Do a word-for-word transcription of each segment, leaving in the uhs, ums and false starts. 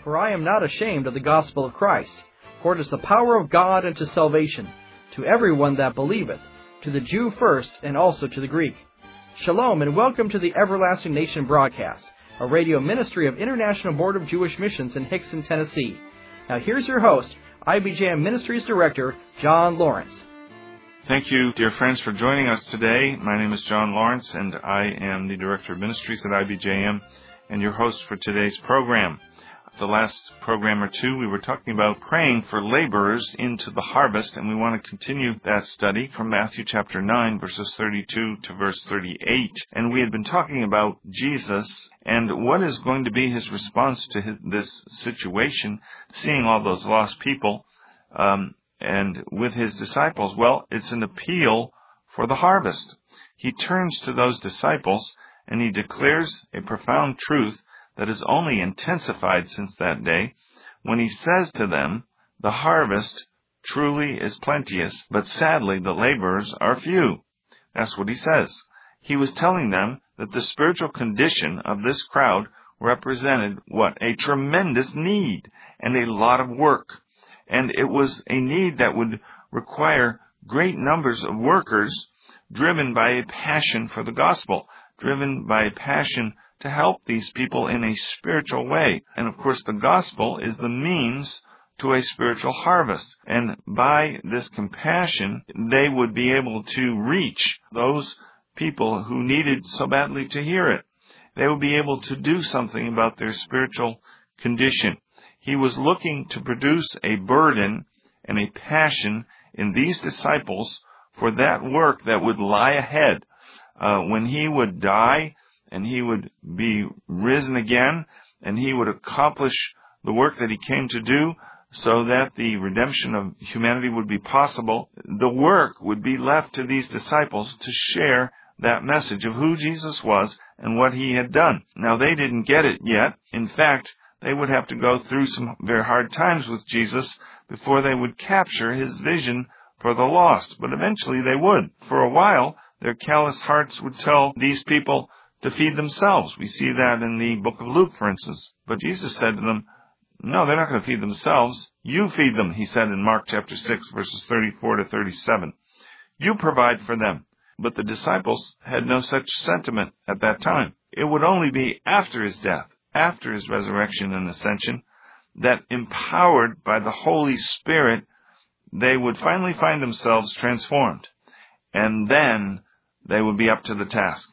For I am not ashamed of the gospel of Christ, for it is the power of God unto salvation, to everyone that believeth, to the Jew first, and also to the Greek. Shalom, and welcome to the Everlasting Nation broadcast, a radio ministry of International Board of Jewish Missions in Hickson, Tennessee. Now here's your host, I B J M Ministries Director, John Lawrence. Thank you, dear friends, for joining us today. My name is John Lawrence, and I am the Director of Ministries at I B J M and your host for today's program. The last program or two, we were talking about praying for laborers into the harvest, and we want to continue that study from Matthew chapter nine, verses thirty-two to verse thirty-eight. And we had been talking about Jesus and what is going to be his response to his, this situation, seeing all those lost people, um, and with his disciples. Well, it's an appeal for the harvest. He turns to those disciples and he declares a profound truth that is only intensified since that day, when he says to them, the harvest truly is plenteous, but sadly the laborers are few. That's what he says. He was telling them that the spiritual condition of this crowd represented what? A tremendous need and a lot of work. And it was a need that would require great numbers of workers driven by a passion for the gospel, driven by a passion to help these people in a spiritual way. And of course, the gospel is the means to a spiritual harvest. And by this compassion, they would be able to reach those people who needed so badly to hear it. They would be able to do something about their spiritual condition. He was looking to produce a burden and a passion in these disciples for that work that would lie ahead. Uh, when he would die, and he would be risen again, and he would accomplish the work that he came to do so that the redemption of humanity would be possible. The work would be left to these disciples to share that message of who Jesus was and what he had done. Now, they didn't get it yet. In fact, they would have to go through some very hard times with Jesus before they would capture his vision for the lost. But eventually they would. For a while, their callous hearts would tell these people to feed themselves. We see that in the book of Luke, for instance. But Jesus said to them, no, they're not going to feed themselves. You feed them, he said in Mark chapter six, verses thirty-four to thirty-seven. You provide for them. But the disciples had no such sentiment at that time. It would only be after his death, after his resurrection and ascension, that empowered by the Holy Spirit, they would finally find themselves transformed. And then they would be up to the task.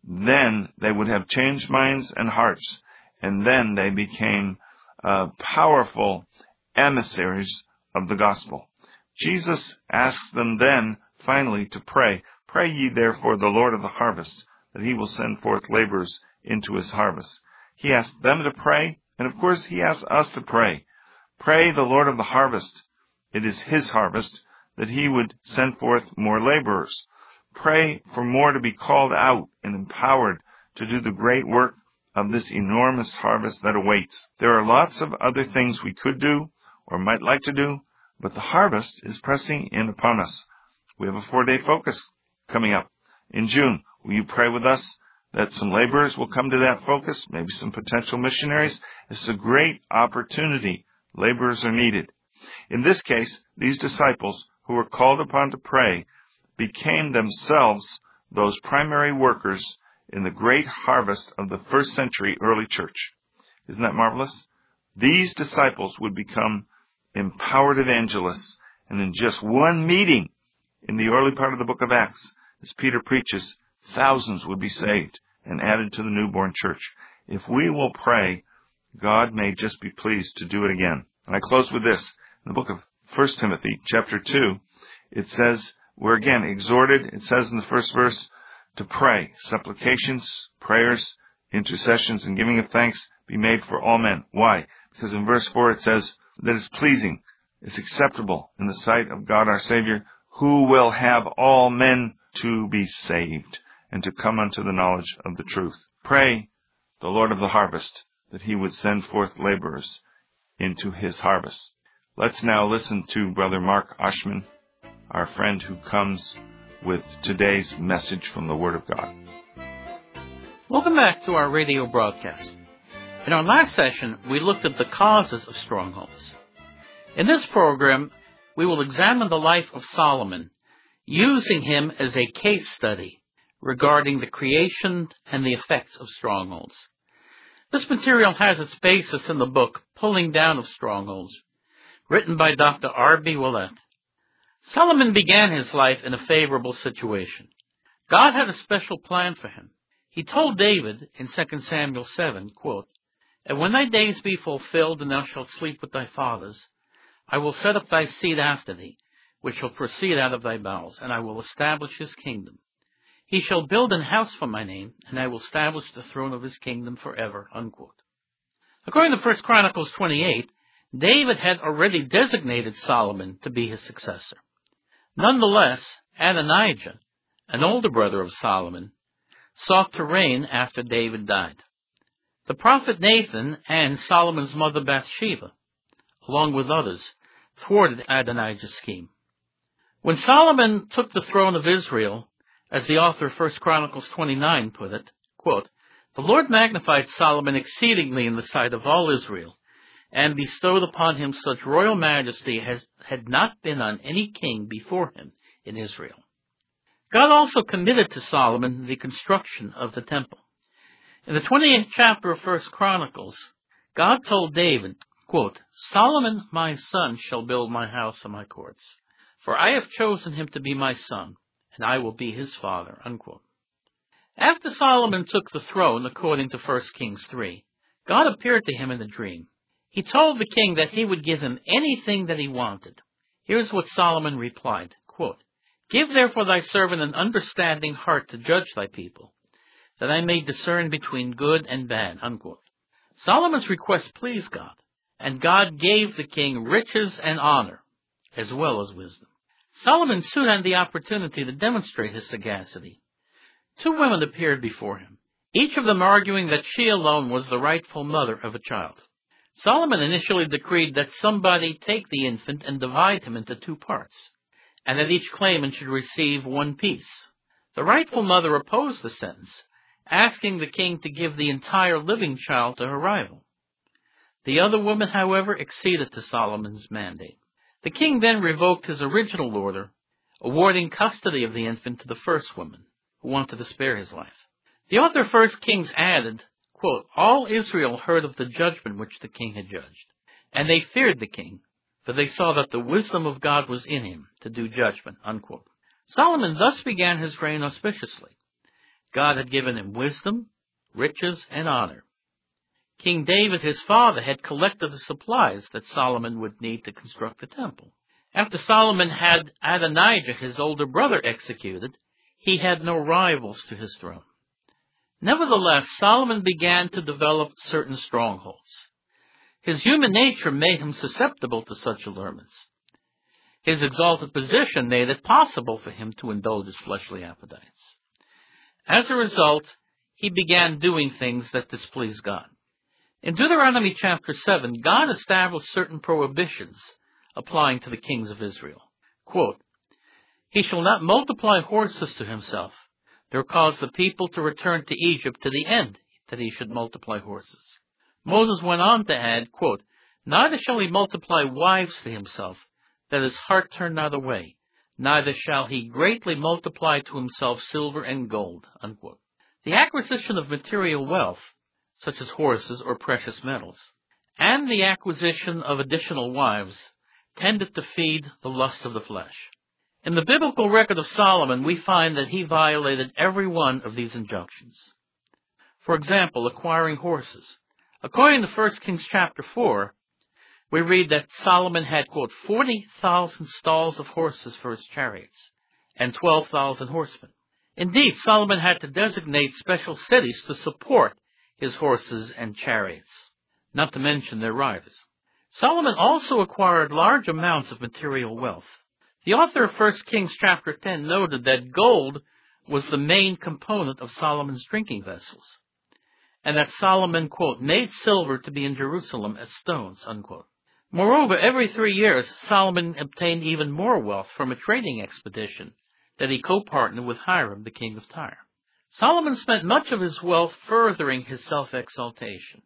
Then they would have changed minds and hearts, and then they became uh, powerful emissaries of the gospel. Jesus asked them then, finally, to pray. Pray ye therefore the Lord of the harvest, that he will send forth laborers into his harvest. He asked them to pray, and of course he asked us to pray. Pray the Lord of the harvest. It is his harvest, that he would send forth more laborers. Pray for more to be called out and empowered to do the great work of this enormous harvest that awaits. There are lots of other things we could do or might like to do, but the harvest is pressing in upon us. We have a four-day focus coming up in June. Will you pray with us that some laborers will come to that focus, maybe some potential missionaries? It's a great opportunity. Laborers are needed. In this case, these disciples who were called upon to pray became themselves those primary workers in the great harvest of the first century early church. Isn't that marvelous? These disciples would become empowered evangelists, and in just one meeting in the early part of the book of Acts, as Peter preaches, thousands would be saved and added to the newborn church. If we will pray, God may just be pleased to do it again. And I close with this. In the book of First Timothy, chapter two, it says, we're again exhorted, it says in the first verse, to pray. Supplications, prayers, intercessions, and giving of thanks be made for all men. Why? Because in verse four it says that it's pleasing, it's acceptable in the sight of God our Savior, who will have all men to be saved and to come unto the knowledge of the truth. Pray the Lord of the harvest that he would send forth laborers into his harvest. Let's now listen to Brother Mark Oshman, our friend who comes with today's message from the Word of God. Welcome back to our radio broadcast. In our last session, we looked at the causes of strongholds. In this program, we will examine the life of Solomon, using him as a case study regarding the creation and the effects of strongholds. This material has its basis in the book Pulling Down of Strongholds, written by Doctor R B Willett. Solomon began his life in a favorable situation. God had a special plan for him. He told David in Second Samuel seven, quote, "And when thy days be fulfilled, and thou shalt sleep with thy fathers, I will set up thy seed after thee, which shall proceed out of thy bowels, and I will establish his kingdom. He shall build an house for my name, and I will establish the throne of his kingdom forever." Unquote. According to First Chronicles twenty-eight, David had already designated Solomon to be his successor. Nonetheless, Adonijah, an older brother of Solomon, sought to reign after David died. The prophet Nathan and Solomon's mother Bathsheba, along with others, thwarted Adonijah's scheme. When Solomon took the throne of Israel, as the author of First Chronicles twenty-nine put it, quote, "The Lord magnified Solomon exceedingly in the sight of all Israel, and bestowed upon him such royal majesty as had not been on any king before him in Israel." God also committed to Solomon the construction of the temple. In the twenty-eighth chapter of First Chronicles, God told David, quote, "Solomon my son shall build my house and my courts, for I have chosen him to be my son, and I will be his father." Unquote. After Solomon took the throne, according to First Kings three, God appeared to him in a dream. He told the king that he would give him anything that he wanted. Here's what Solomon replied, quote, "Give therefore thy servant an understanding heart to judge thy people, that I may discern between good and bad." Unquote. Solomon's request pleased God, and God gave the king riches and honor, as well as wisdom. Solomon soon had the opportunity to demonstrate his sagacity. Two women appeared before him, each of them arguing that she alone was the rightful mother of a child. Solomon initially decreed that somebody take the infant and divide him into two parts, and that each claimant should receive one piece. The rightful mother opposed the sentence, asking the king to give the entire living child to her rival. The other woman, however, acceded to Solomon's mandate. The king then revoked his original order, awarding custody of the infant to the first woman, who wanted to spare his life. The author of First Kings added, quote, "All Israel heard of the judgment which the king had judged, and they feared the king, for they saw that the wisdom of God was in him to do judgment." Unquote. Solomon thus began his reign auspiciously. God had given him wisdom, riches, and honor. King David, his father, had collected the supplies that Solomon would need to construct the temple. After Solomon had Adonijah, his older brother, executed, he had no rivals to his throne. Nevertheless, Solomon began to develop certain strongholds. His human nature made him susceptible to such allurements. His exalted position made it possible for him to indulge his fleshly appetites. As a result, he began doing things that displeased God. In Deuteronomy chapter seven, God established certain prohibitions applying to the kings of Israel. Quote, "He shall not multiply horses to himself, nor cause the people to return to Egypt to the end that he should multiply horses." Moses went on to add, quote, "Neither shall he multiply wives to himself, that his heart turn not away, neither shall he greatly multiply to himself silver and gold." Unquote. The acquisition of material wealth, such as horses or precious metals, and the acquisition of additional wives tended to feed the lust of the flesh. In the biblical record of Solomon, we find that he violated every one of these injunctions. For example, acquiring horses. According to First Kings chapter four, we read that Solomon had, quote, forty thousand stalls of horses for his chariots, and twelve thousand horsemen. Indeed, Solomon had to designate special cities to support his horses and chariots, not to mention their riders. Solomon also acquired large amounts of material wealth. The author of First Kings chapter ten noted that gold was the main component of Solomon's drinking vessels, and that Solomon, quote, "made silver to be in Jerusalem as stones," unquote. Moreover, every three years, Solomon obtained even more wealth from a trading expedition that he co-partnered with Hiram, the king of Tyre. Solomon spent much of his wealth furthering his self-exaltation.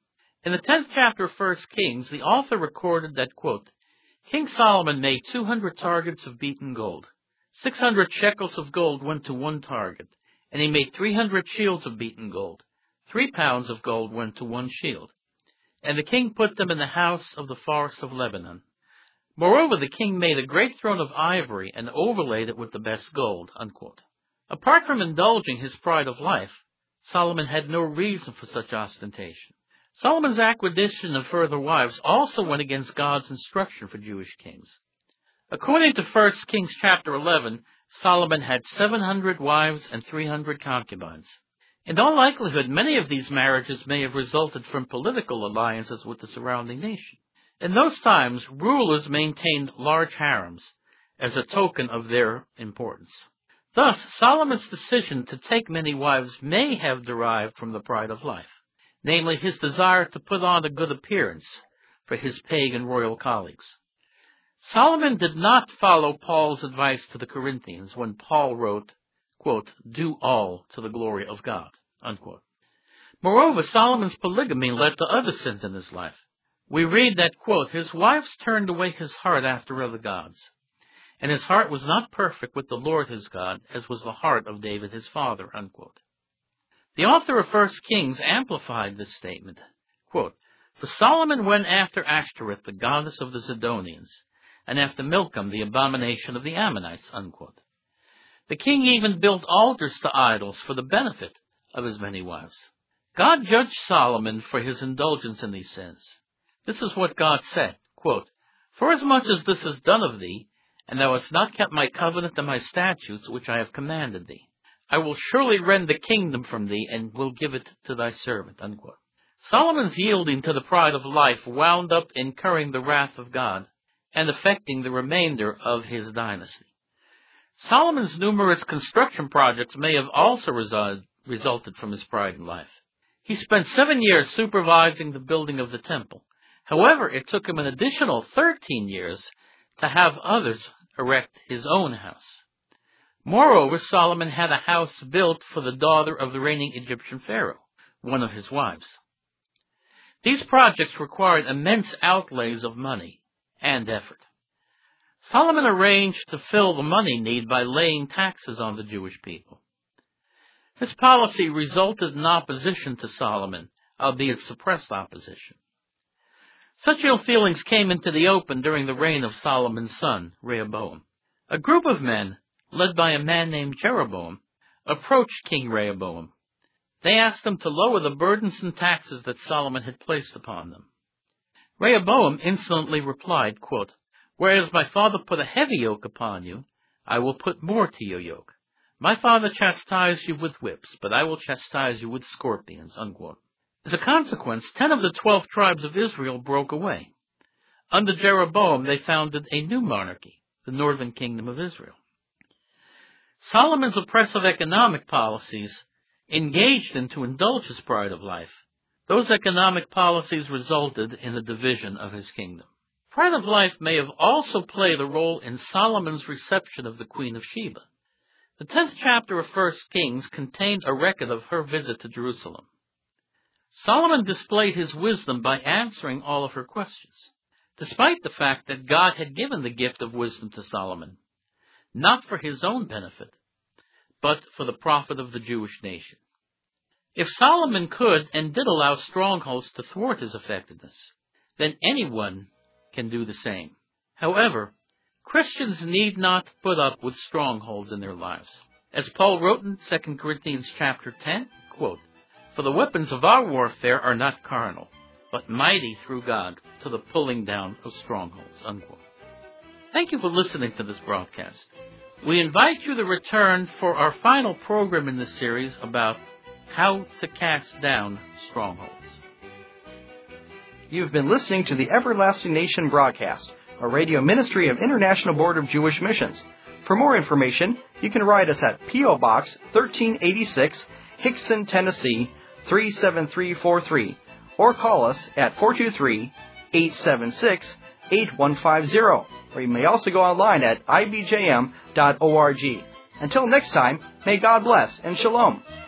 In the tenth chapter of First Kings, the author recorded that, quote, King Solomon made two hundred targets of beaten gold. six hundred shekels of gold went to one target, and he made three hundred shields of beaten gold. Three pounds of gold went to one shield. And the king put them in the house of the forest of Lebanon. Moreover, the king made a great throne of ivory and overlaid it with the best gold, unquote. Apart from indulging his pride of life, Solomon had no reason for such ostentation. Solomon's acquisition of further wives also went against God's instruction for Jewish kings. According to First Kings chapter eleven, Solomon had seven hundred wives and three hundred concubines. In all likelihood, many of these marriages may have resulted from political alliances with the surrounding nation. In those times, rulers maintained large harems as a token of their importance. Thus, Solomon's decision to take many wives may have derived from the pride of life, namely his desire to put on a good appearance for his pagan royal colleagues. Solomon did not follow Paul's advice to the Corinthians when Paul wrote, quote, do all to the glory of God, unquote. Moreover, Solomon's polygamy led to other sins in his life. We read that, quote, his wives turned away his heart after other gods, and his heart was not perfect with the Lord his God, as was the heart of David his father, unquote. The author of First Kings amplified this statement, quote, for Solomon went after Ashtoreth, the goddess of the Zidonians, and after Milcom, the abomination of the Ammonites, unquote. The king even built altars to idols for the benefit of his many wives. God judged Solomon for his indulgence in these sins. This is what God said, quote, forasmuch as this is done of thee, and thou hast not kept my covenant and my statutes which I have commanded thee, I will surely rend the kingdom from thee, and will give it to thy servant, unquote. Solomon's yielding to the pride of life wound up incurring the wrath of God and affecting the remainder of his dynasty. Solomon's numerous construction projects may have also reside, resulted from his pride in life. He spent seven years supervising the building of the temple. However, it took him an additional thirteen years to have others erect his own house. Moreover, Solomon had a house built for the daughter of the reigning Egyptian pharaoh, one of his wives. These projects required immense outlays of money and effort. Solomon arranged to fill the money need by laying taxes on the Jewish people. This policy resulted in opposition to Solomon, albeit suppressed opposition. Such ill feelings came into the open during the reign of Solomon's son, Rehoboam. A group of men, led by a man named Jeroboam, approached King Rehoboam. They asked him to lower the burdensome taxes that Solomon had placed upon them. Rehoboam insolently replied, quote, whereas my father put a heavy yoke upon you, I will put more to your yoke. My father chastised you with whips, but I will chastise you with scorpions, unquote. As a consequence, ten of the twelve tribes of Israel broke away. Under Jeroboam, they founded a new monarchy, the northern kingdom of Israel. Solomon's oppressive economic policies engaged in to indulge his pride of life. Those economic policies resulted in the division of his kingdom. Pride of life may have also played a role in Solomon's reception of the Queen of Sheba. The tenth chapter of First Kings contained a record of her visit to Jerusalem. Solomon displayed his wisdom by answering all of her questions, despite the fact that God had given the gift of wisdom to Solomon, not for his own benefit, but for the profit of the Jewish nation. If Solomon could and did allow strongholds to thwart his effectiveness, then anyone can do the same. However, Christians need not put up with strongholds in their lives. As Paul wrote in Second Corinthians chapter ten, quote, for the weapons of our warfare are not carnal, but mighty through God to the pulling down of strongholds, unquote. Thank you for listening to this broadcast. We invite you to return for our final program in this series about how to cast down strongholds. You've been listening to the Everlasting Nation broadcast, a radio ministry of International Board of Jewish Missions. For more information, you can write us at P O Box thirteen eighty-six, Hickson, Tennessee, three seven three four three, or call us at four two three, eight seven six, eight one five zero, or you may also go online at I B J M dot org. Until next time, may God bless and shalom.